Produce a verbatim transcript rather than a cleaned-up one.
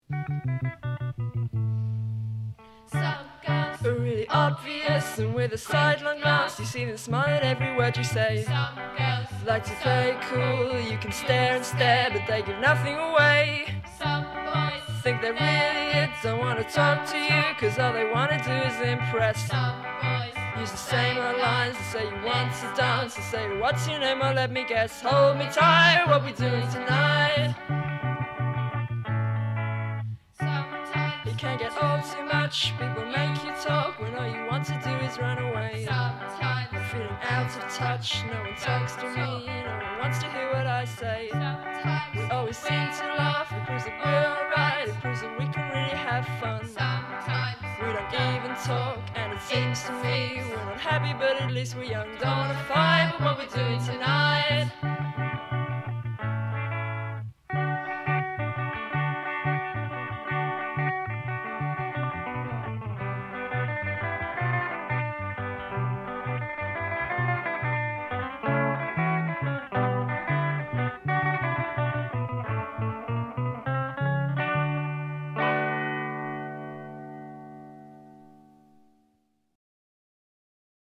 Some girls are really obvious, and with a sidelong glance you see them smile at every word you say. Some girls Like to play cool, you can stare and stare, but they give nothing away. Some boys Think they're really it, don't want to talk to you, cause all they want to do is impress. Some boys Use the same old lines to say you want to dance, to say what's your name, or let me guess. Hold me tight, what we doing tonight? Sometimes You can't get old too much, people make you talk when all you want to do is run away. Sometimes I'm feeling out of touch, no one talks to me, no one wants to hear what I say. We Sometimes always seem to laugh, it proves that we're alright, it proves that we can really have fun. Sometimes We don't even talk, and it seems to me we're not happy, but at least we're young. Don't wanna fight, but what we're doing tonight?